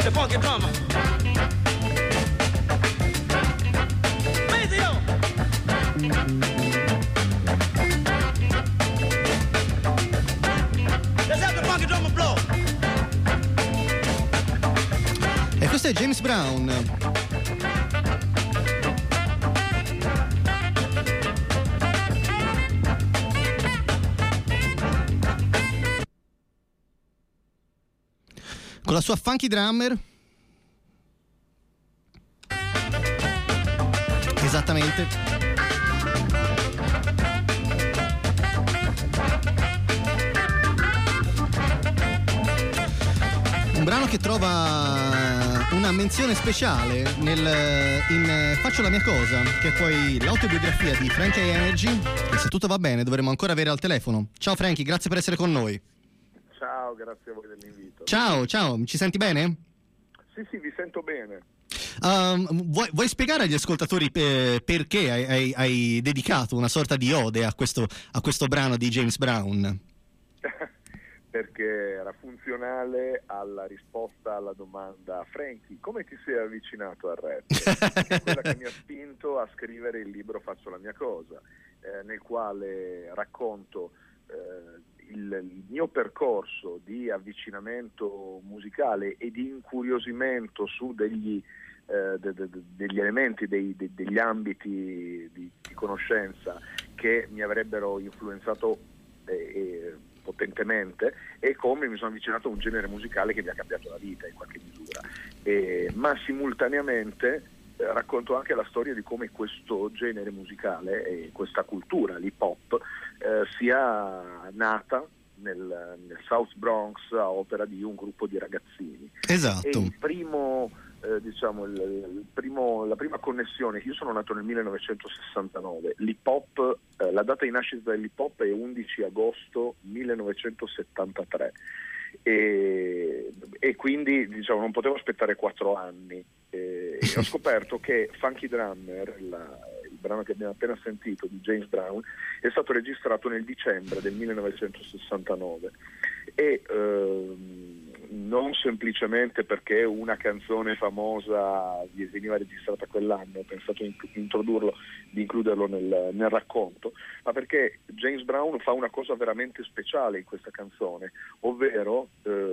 the funky drummer. Lazy, yo. Let's have the funky drummer blow. E questo è James Brown. Con la sua funky drummer. Esattamente. Un brano che trova una menzione speciale in Faccio la mia cosa, che è poi l'autobiografia di Frankie Energy, e se tutto va bene dovremo ancora avere al telefono. Ciao Frankie, grazie per essere con noi. Ciao, grazie a voi dell'invito. Ciao, ci senti bene? Sì, vi sento bene. Vuoi spiegare agli ascoltatori perché hai dedicato una sorta di ode a questo brano di James Brown? Perché era funzionale alla risposta alla domanda: Frankie, come ti sei avvicinato al rap? È quella che mi ha spinto a scrivere il libro Faccio la mia cosa, nel quale racconto il mio percorso di avvicinamento musicale e di incuriosimento su degli elementi, degli ambiti di conoscenza che mi avrebbero influenzato potentemente, e come mi sono avvicinato a un genere musicale che mi ha cambiato la vita in qualche misura, ma simultaneamente racconto anche la storia di come questo genere musicale e questa cultura, l'hip hop, sia nata nel South Bronx a opera di un gruppo di ragazzini. Esatto. E il primo, la prima connessione, io sono nato nel 1969, l'hip hop, la data di nascita dell'hip hop è 11 agosto 1973, e quindi non potevo aspettare 4 anni, e ho scoperto che Funky Drummer, il brano che abbiamo appena sentito di James Brown, è stato registrato nel dicembre del 1969, e non semplicemente perché una canzone famosa veniva registrata quell'anno, ho pensato di includerlo nel racconto, ma perché James Brown fa una cosa veramente speciale in questa canzone, ovvero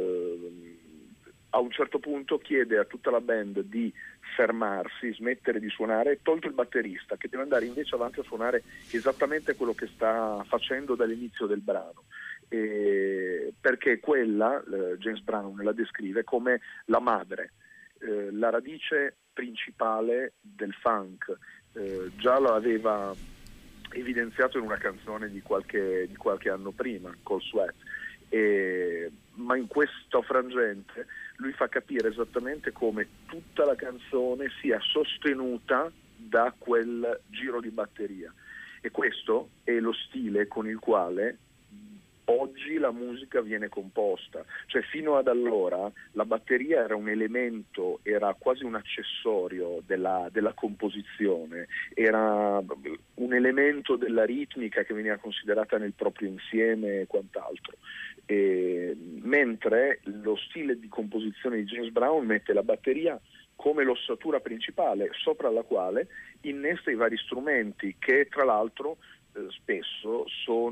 a un certo punto chiede a tutta la band di fermarsi, smettere di suonare, tolto il batterista, che deve andare invece avanti a suonare esattamente quello che sta facendo dall'inizio del brano. Perché quella, James Brown la descrive come la madre, la radice principale del funk. Già lo aveva evidenziato in una canzone di qualche anno prima, Cold Sweat, ma in questo frangente lui fa capire esattamente come tutta la canzone sia sostenuta da quel giro di batteria, e questo è lo stile con il quale oggi la musica viene composta. Cioè, fino ad allora la batteria era un elemento, era quasi un accessorio della composizione, era un elemento della ritmica che veniva considerata nel proprio insieme e quant'altro, mentre lo stile di composizione di James Brown mette la batteria come l'ossatura principale, sopra la quale innesta i vari strumenti che tra l'altro spesso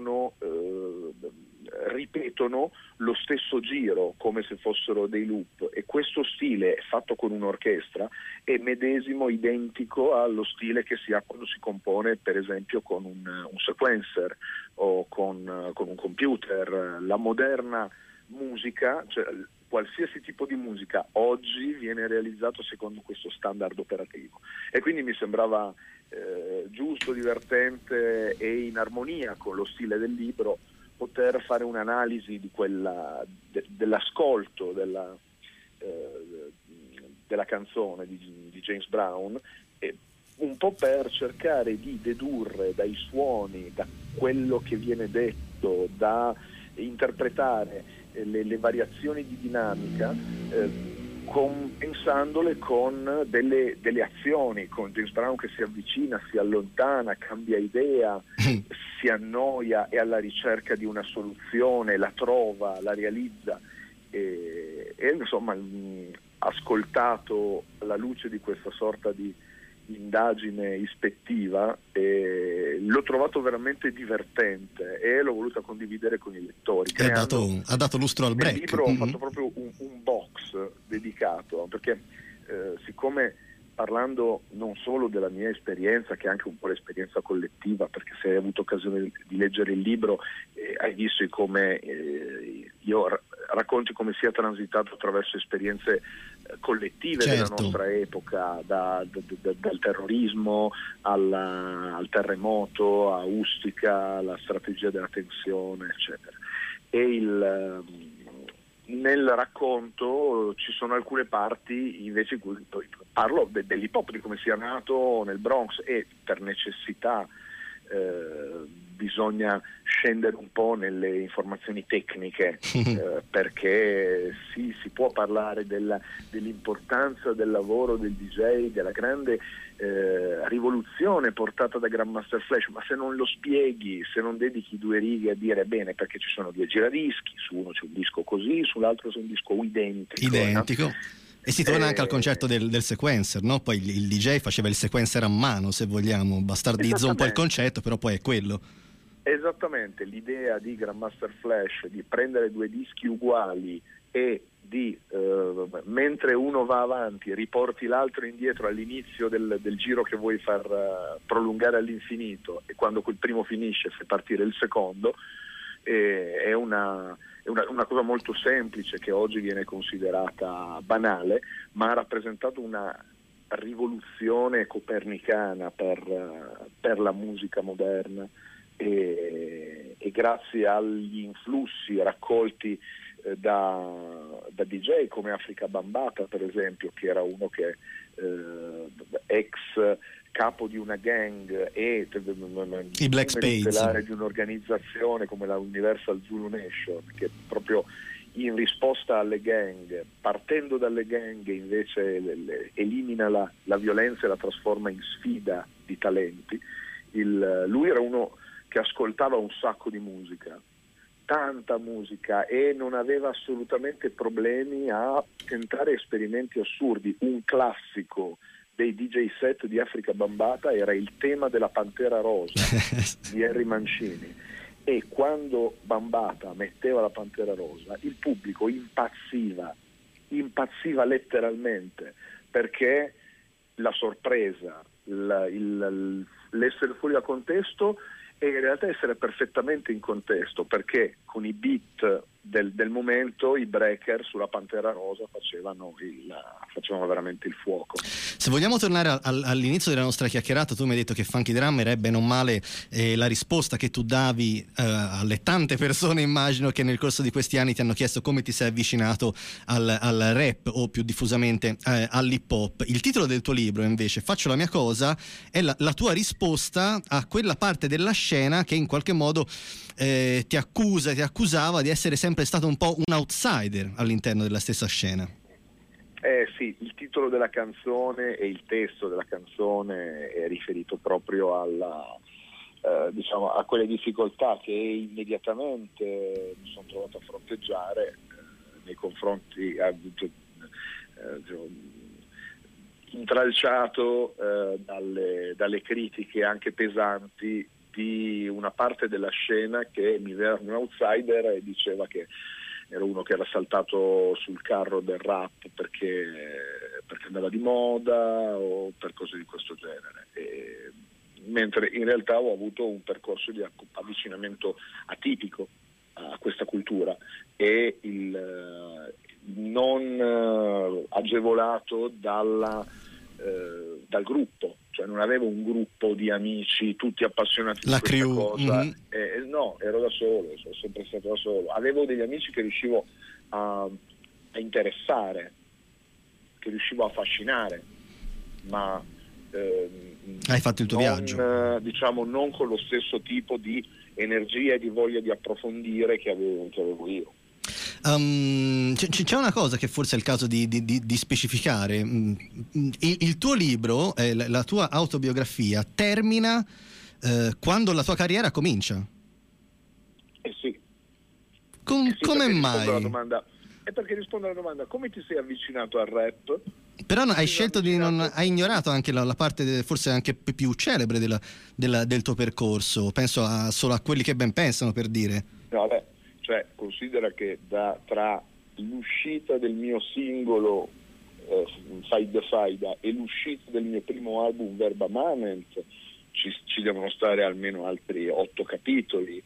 ripetono lo stesso giro come se fossero dei loop, e questo stile fatto con un'orchestra è medesimo, identico allo stile che si ha quando si compone per esempio con un sequencer o con un computer. La moderna musica, cioè qualsiasi tipo di musica oggi, viene realizzato secondo questo standard operativo, e quindi mi sembrava giusto, divertente e in armonia con lo stile del libro poter fare un'analisi di dell'ascolto della canzone di James Brown, un po' per cercare di dedurre dai suoni, da quello che viene detto, da interpretare le variazioni di dinamica, compensandole con delle azioni, con James Brown che si avvicina, si allontana, cambia idea, si annoia, è alla ricerca di una soluzione, la trova, la realizza, e e insomma ascoltato alla luce di questa sorta di indagine ispettiva, l'ho trovato veramente divertente e l'ho voluta condividere con i lettori. Ha dato lustro al break. Nel libro ho fatto proprio un box dedicato, perché siccome, parlando non solo della mia esperienza, che è anche un po' l'esperienza collettiva, perché se hai avuto occasione di leggere il libro hai visto come io racconti come sia transitato attraverso esperienze collettive della nostra epoca, dal terrorismo al terremoto, a Ustica, alla strategia della tensione, eccetera. E nel racconto ci sono alcune parti invece in cui parlo dell'hip hop, di come sia nato nel Bronx, e per necessità bisogna scendere un po' nelle informazioni tecniche, perché sì, si può parlare dell'importanza del lavoro del DJ, della grande rivoluzione portata da Grandmaster Flash, ma se non lo spieghi, se non dedichi 2 righe a dire bene perché ci sono 2 giradischi, su uno c'è un disco così, sull'altro c'è un disco identico. No? E si torna anche al concetto del sequencer, no? Poi il DJ faceva il sequencer a mano, se vogliamo, bastardizzo un po' il concetto, però poi è quello. Esattamente, l'idea di Grandmaster Flash di prendere 2 dischi uguali e di mentre uno va avanti riporti l'altro indietro all'inizio del giro che vuoi far prolungare all'infinito, e quando quel primo finisce fai partire il secondo, è una cosa molto semplice che oggi viene considerata banale, ma ha rappresentato una rivoluzione copernicana per la musica moderna, e grazie agli influssi raccolti da DJ come Afrika Bambaataa, per esempio, che era uno che ex capo di una gang e i Black Spades, di un'organizzazione come la Universal Zulu Nation, che proprio in risposta alle gang, partendo dalle gang, invece elimina la violenza e la trasforma in sfida di talenti. Lui era uno che ascoltava un sacco di musica, tanta musica, e non aveva assolutamente problemi a tentare esperimenti assurdi. Un classico dei DJ set di Afrika Bambaataa era il tema della Pantera Rosa di Henry Mancini, e quando Bambaataa metteva la Pantera Rosa il pubblico impazziva letteralmente, perché la sorpresa, l'essere fuori da contesto, e in realtà essere perfettamente in contesto, perché con i beat del momento i breaker sulla Pantera Rosa facevano veramente il fuoco. Se vogliamo tornare all'inizio della nostra chiacchierata, tu mi hai detto che Funky Drummer ebbe non male la risposta che tu davi alle tante persone, immagino, che nel corso di questi anni ti hanno chiesto come ti sei avvicinato al rap, o più diffusamente all'hip hop. Il titolo del tuo libro invece, Faccio la mia cosa, è la tua risposta a quella parte della scena che in qualche modo ti accusava di essere sempre stato un po' un outsider all'interno della stessa scena. Sì, il titolo della canzone e il testo della canzone è riferito proprio a quelle difficoltà che immediatamente mi sono trovato a fronteggiare nei confronti, intralciato dalle critiche anche pesanti di una parte della scena che mi vedeva un outsider e diceva che ero uno che era saltato sul carro del rap perché andava di moda o per cose di questo genere, mentre in realtà ho avuto un percorso di avvicinamento atipico a questa cultura e non agevolato dal gruppo, cioè non avevo un gruppo di amici tutti appassionati di questa cosa. No, ero da solo, sono sempre stato da solo. Avevo degli amici che riuscivo a interessare, che riuscivo a affascinare, ma hai fatto il tuo viaggio, non con lo stesso tipo di energia e di voglia di approfondire che avevo io. C'è una cosa che forse è il caso di specificare. Il tuo libro, la tua autobiografia, termina quando la tua carriera comincia. Sì. Come mai? La domanda, è perché rispondo alla domanda: come ti sei avvicinato al rap? Però hai scelto di non, hai ignorato anche la parte forse anche più celebre del tuo percorso. Penso solo a Quelli che ben pensano, per dire. No, beh, cioè considera che tra l'uscita del mio singolo Faida Faida e l'uscita del mio primo album Verba Manent ci devono stare almeno altri 8 capitoli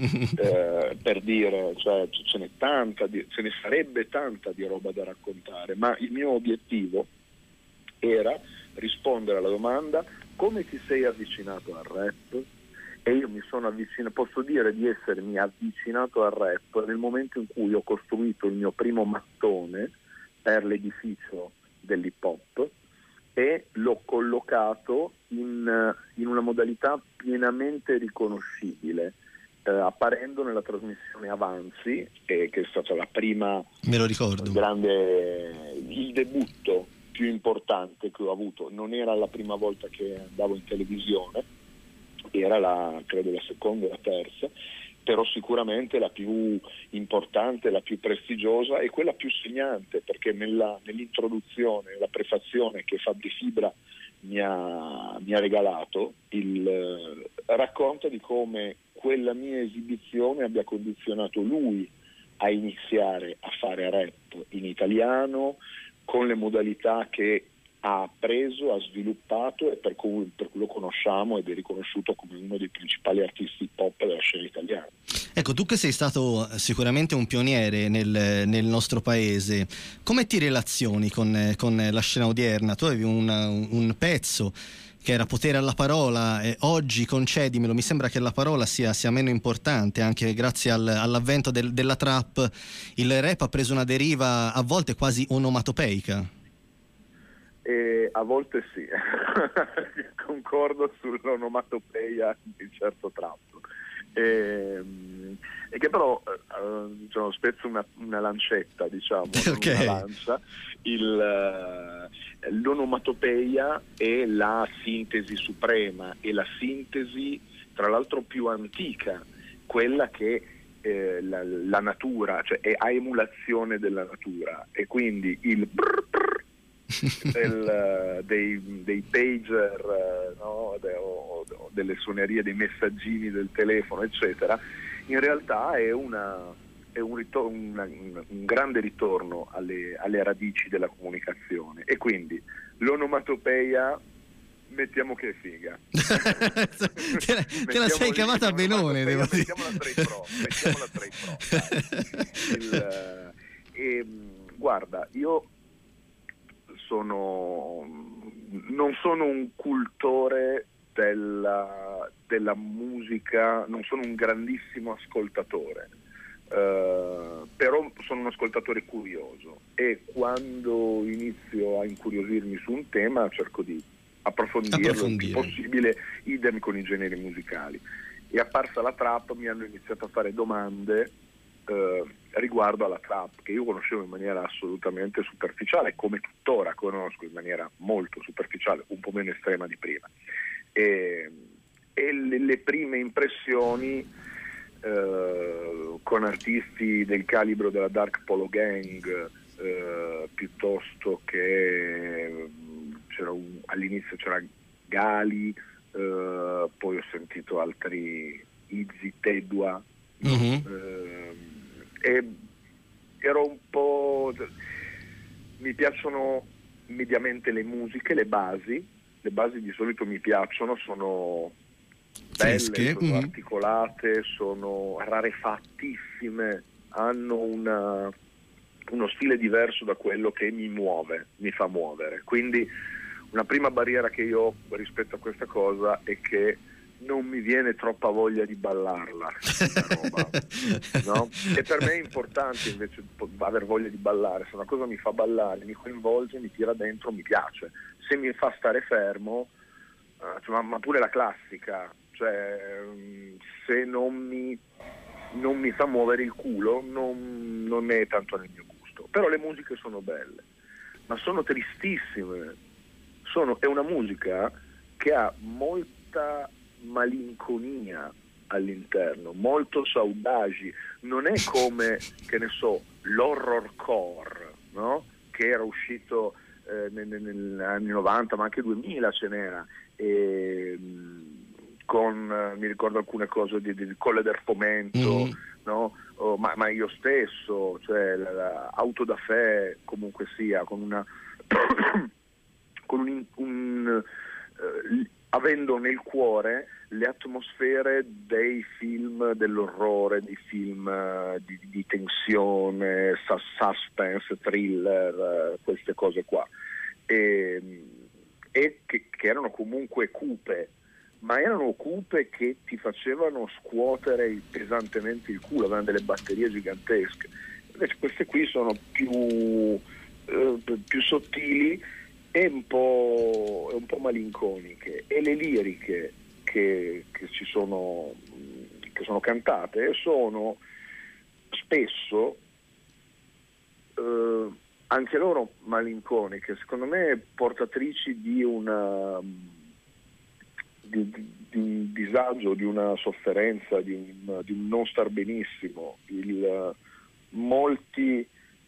per dire, cioè ce n'è tanta, ce ne sarebbe tanta di roba da raccontare, ma il mio obiettivo era rispondere alla domanda: come ti sei avvicinato al rap? E io mi sono avvicinato, posso dire di essermi avvicinato al rap nel momento in cui ho costruito il mio primo mattone per l'edificio dell'hip hop e l'ho collocato in una modalità pienamente riconoscibile, apparendo nella trasmissione Avanzi, che è stata la prima, me lo ricordo, il debutto più importante che ho avuto. Non era la prima volta che andavo in televisione, era credo la seconda e la terza, però sicuramente la più importante, la più prestigiosa e quella più segnante, perché nell'introduzione, la prefazione che Fabri Fibra mi ha regalato, racconta di come quella mia esibizione abbia condizionato lui a iniziare a fare rap in italiano con le modalità che ha preso, ha sviluppato e per cui lo conosciamo ed è riconosciuto come uno dei principali artisti pop della scena italiana. Ecco, tu che sei stato sicuramente un pioniere nel nostro paese, come ti relazioni con la scena odierna? Tu avevi un pezzo che era Potere alla parola, e oggi, concedimelo, mi sembra che la parola sia meno importante, anche grazie all'avvento della trap. Il rap ha preso una deriva a volte quasi onomatopeica. A volte sì, concordo sull'onomatopeia di certo tratto, e che però spezzo una lancetta, diciamo, okay. Una lancia. L'onomatopeia è la sintesi suprema, è la sintesi tra l'altro più antica, quella che la natura, cioè è a emulazione della natura, e quindi il brr brr dei pager, no? o delle suonerie, dei messaggini del telefono, eccetera, in realtà è un grande ritorno alle radici della comunicazione, e quindi l'onomatopeia, mettiamo che è figa. te la sei cavata benone, devo dire. Mettiamola tra i pro. Guarda, io non sono un cultore della musica, non sono un grandissimo ascoltatore, però sono un ascoltatore curioso, e quando inizio a incuriosirmi su un tema cerco di approfondirlo il più possibile, idem con i generi musicali. È apparsa la trap, mi hanno iniziato a fare domande riguardo alla trap, che io conoscevo in maniera assolutamente superficiale, come tuttora conosco in maniera molto superficiale, un po' meno estrema di prima, e le prime impressioni con artisti del calibro della Dark Polo Gang, piuttosto che all'inizio c'era Gali, poi ho sentito altri, Izzy, Tedua, e ero un po', mi piacciono mediamente le musiche, le basi di solito mi piacciono, sono belle, sono articolate, sono rarefattissime, hanno uno stile diverso da quello che mi fa muovere. Quindi una prima barriera che io ho rispetto a questa cosa è che non mi viene troppa voglia di ballarla, roba, no? E per me è importante invece aver voglia di ballare. Se una cosa mi fa ballare, mi coinvolge, mi tira dentro, mi piace. Se mi fa stare fermo, ma pure la classica, cioè se non mi fa muovere il culo, non è tanto nel mio gusto. Però le musiche sono belle, ma sono tristissime. È una musica che ha molta malinconia all'interno, molto saudagi. Non è come, che ne so, l'horrorcore, no? Che era uscito negli anni 90, ma anche 2000 ce n'era, mi ricordo alcune cose di Colle del Fomento, no? Ma io stesso, cioè Auto da Fè, comunque sia, con una avendo nel cuore le atmosfere dei film dell'orrore, di film di tensione, suspense, thriller, queste cose qua, e che erano comunque cupe, ma erano cupe che ti facevano scuotere pesantemente il culo, avevano delle batterie gigantesche. Invece queste qui sono più sottili e un po' malinconiche, e le liriche che sono cantate sono spesso anche loro malinconiche, secondo me portatrici di un disagio, di una sofferenza, di un non star benissimo. Molti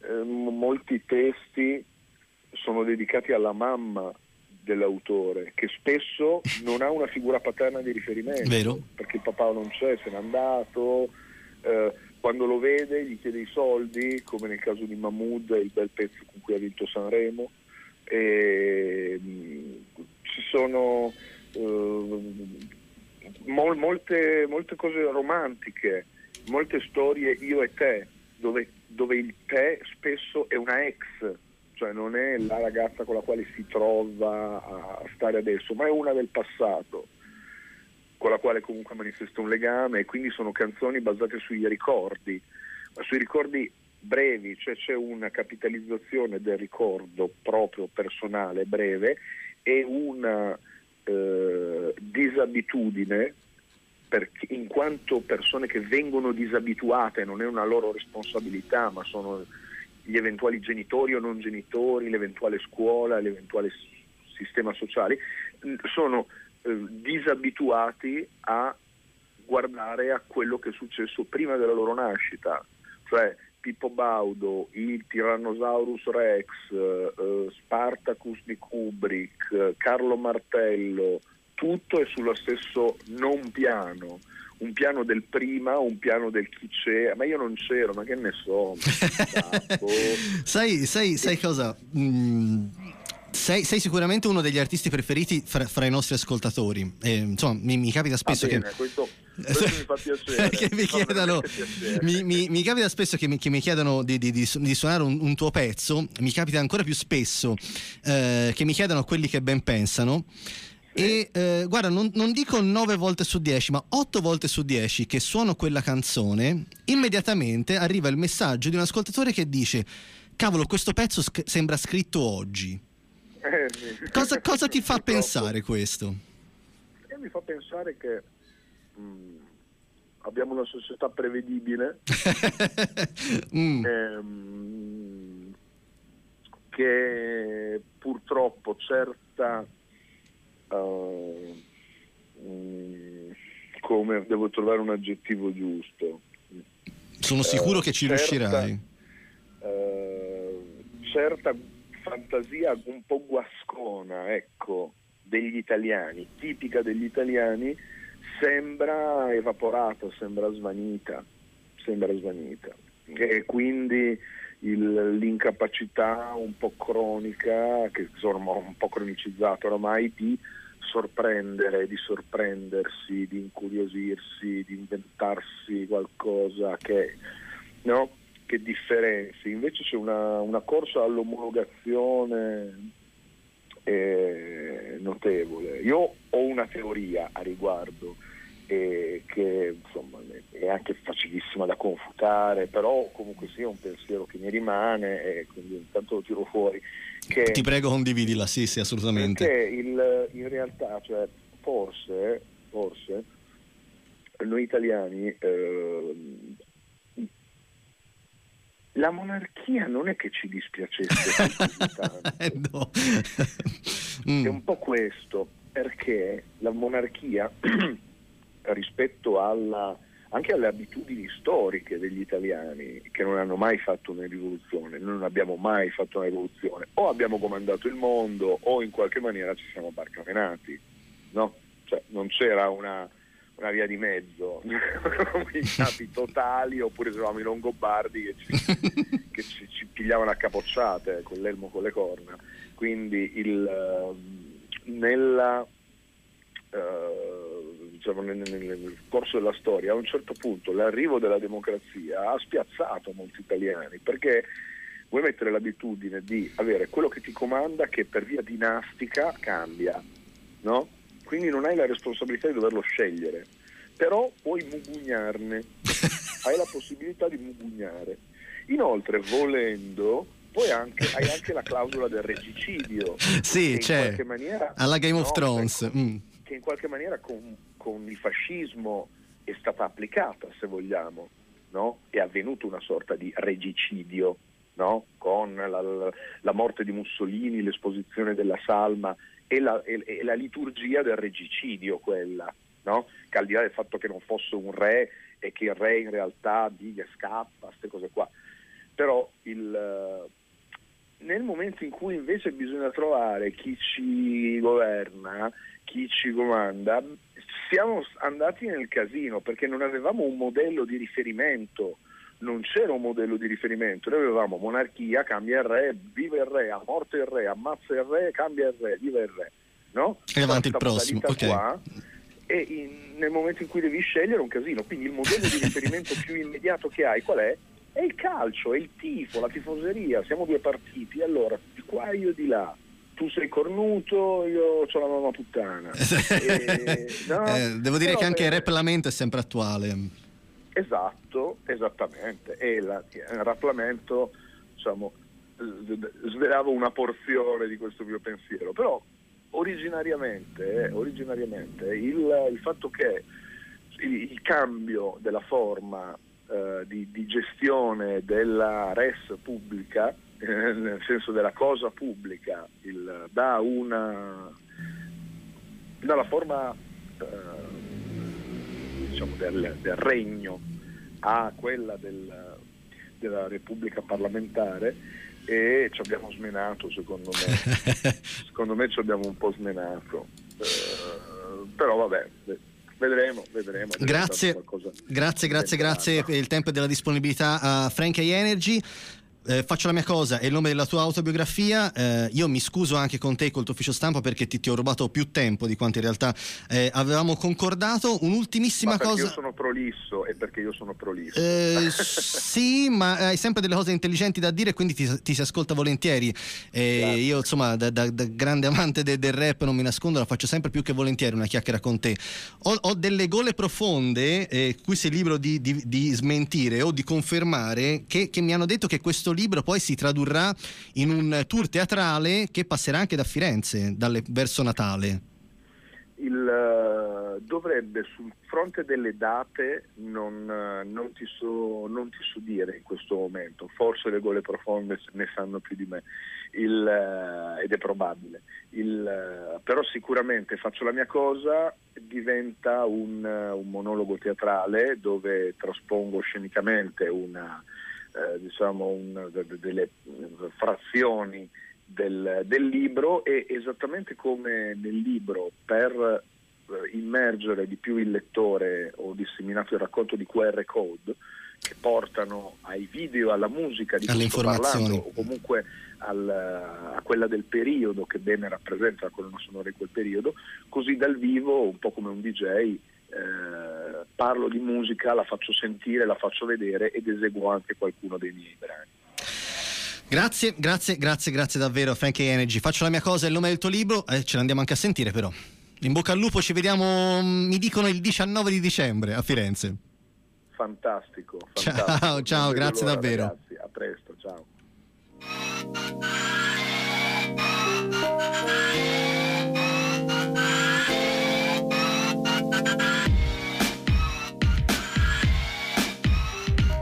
testi sono dedicati alla mamma dell'autore, che spesso non ha una figura paterna di riferimento. Vero? Perché il papà non c'è, se n'è andato, quando lo vede gli chiede i soldi, come nel caso di Mahmood, il bel pezzo con cui ha vinto Sanremo, e ci sono molte cose romantiche, molte storie io e te, dove il te spesso è una ex, cioè non è la ragazza con la quale si trova a stare adesso, ma è una del passato con la quale comunque manifesta un legame, e quindi sono canzoni basate sui ricordi, ma sui ricordi brevi, cioè c'è una capitalizzazione del ricordo proprio personale breve e una disabitudine, perché in quanto persone che vengono disabituate, non è una loro responsabilità, ma sono gli eventuali genitori o non genitori, l'eventuale scuola, l'eventuale sistema sociale, sono disabituati a guardare a quello che è successo prima della loro nascita, cioè Pippo Baudo, il Tyrannosaurus Rex, Spartacus di Kubrick, Carlo Martello, tutto è sullo stesso non piano, un piano del prima, un piano del chi c'è, ma io non c'ero, ma che ne so. Sai cosa? Sei sicuramente uno degli artisti preferiti fra i nostri ascoltatori. Insomma, mi capita spesso bene, questo mi fa piacere. Che mi chiedano, mi capita spesso che mi chiedano di suonare un tuo pezzo. Mi capita ancora più spesso che mi chiedano quelli che ben pensano. E guarda, non dico 9 volte su 10, ma 8 volte su 10 che suono quella canzone, immediatamente arriva il messaggio di un ascoltatore che dice: cavolo, questo pezzo sembra scritto oggi. Cosa ti fa pensare questo? Mi fa pensare che abbiamo una società prevedibile, che purtroppo certa come devo trovare un aggettivo giusto, sono sicuro che ci riuscirai, certa fantasia un po' guascona, ecco, degli italiani, tipica degli italiani, sembra evaporata, sembra svanita, e quindi l'incapacità un po' cronica, che sono un po' cronicizzata oramai, di sorprendere, di sorprendersi, di incuriosirsi, di inventarsi qualcosa che differenzi. Invece c'è una corsa all'omologazione notevole. Io ho una teoria a riguardo, che insomma è anche facilissima da confutare, però comunque sia un pensiero che mi rimane, e quindi intanto lo tiro fuori. Ti prego, condividila. Sì, assolutamente. Perché in realtà, cioè, forse noi italiani, la monarchia non è che ci dispiacesse tanto. No. È un po' questo, perché la monarchia rispetto alla anche alle abitudini storiche degli italiani, che non hanno mai fatto una rivoluzione. Noi non abbiamo mai fatto una rivoluzione, o abbiamo comandato il mondo o in qualche maniera ci siamo barcamenati, no? Cioè non c'era una via di mezzo, i capi totali, oppure eravamo i Longobardi che ci pigliavano a capocciate con l'elmo con le corna. Quindi nel corso della storia, a un certo punto l'arrivo della democrazia ha spiazzato molti italiani, perché vuoi mettere l'abitudine di avere quello che ti comanda, che per via dinastica cambia, no? Quindi non hai la responsabilità di doverlo scegliere, però puoi mugugnarne, hai la possibilità di mugugnare. Inoltre, volendo, poi hai anche la clausola del regicidio. Sì, c'è, in qualche maniera, alla Game of Thrones. Che in qualche maniera con il fascismo è stata applicata, se vogliamo, no? È avvenuto una sorta di regicidio, no? Con la morte di Mussolini, l'esposizione della salma e la liturgia del regicidio, quella, no? Che al di là del fatto che non fosse un re e che il re in realtà scappa, queste cose qua, però nel momento in cui invece bisogna trovare chi ci governa, chi ci comanda, siamo andati nel casino, perché non avevamo un modello di riferimento. Non c'era un modello di riferimento, noi avevamo monarchia, cambia il re, vive il re, a morte il re, ammazza il re, cambia il re, vive il re, no? E avanti il prossimo, ok. Qua, nel momento in cui devi scegliere è un casino, quindi il modello di riferimento più immediato che hai qual è? È il calcio, è il tifo, la tifoseria, siamo due partiti, allora di qua io di là. Tu sei cornuto, io c'ho la mamma puttana. Devo dire che anche il rapplamento è sempre attuale. Esatto, esattamente. E il rapplamento, diciamo, svelava una porzione di questo mio pensiero. Però originariamente il fatto che il cambio della forma di gestione della res pubblica, nel senso della cosa pubblica, dalla forma diciamo del regno a quella della Repubblica parlamentare, e ci abbiamo smenato, secondo me ci abbiamo un po' smenato, però vabbè, vedremo. Grazie per il tempo e della disponibilità a Frank Energy. Faccio la mia cosa, è il nome della tua autobiografia. Io mi scuso anche con te, col tuo ufficio stampa, perché ti ho rubato più tempo di quanto in realtà avevamo concordato. Un'ultimissima cosa. Io sono prolisso, e perché io sono prolisso. Sì, ma hai sempre delle cose intelligenti da dire, quindi ti si ascolta volentieri. Io, insomma, da grande amante del rap, non mi nascondo, la faccio sempre più che volentieri una chiacchiera con te. Ho delle gole profonde, qui sei libero di smentire o di confermare, che mi hanno detto che questo libro poi si tradurrà in un tour teatrale che passerà anche da Firenze verso Natale. Dovrebbe, sul fronte delle date non ti so dire in questo momento, forse le gole profonde ne sanno più di me, ed è probabile, però sicuramente Faccio la mia cosa diventa un monologo teatrale dove traspongo scenicamente delle frazioni del libro, e esattamente come nel libro, per immergere di più il lettore, ho disseminato il racconto di QR code che portano ai video, alla musica di cui sto parlando, o comunque a quella del periodo, che bene rappresenta la colonna sonora di quel periodo. Così dal vivo, un po' come un DJ, parlo di musica, la faccio sentire, la faccio vedere ed eseguo anche qualcuno dei miei brani. Grazie davvero, Frank Energy. Faccio la mia cosa, è il nome del tuo libro, ce l'andiamo anche a sentire, però. In bocca al lupo, ci vediamo, mi dicono il 19 di dicembre a Firenze. Fantastico. Ciao, grazie davvero. Ragazzi, a presto, ciao.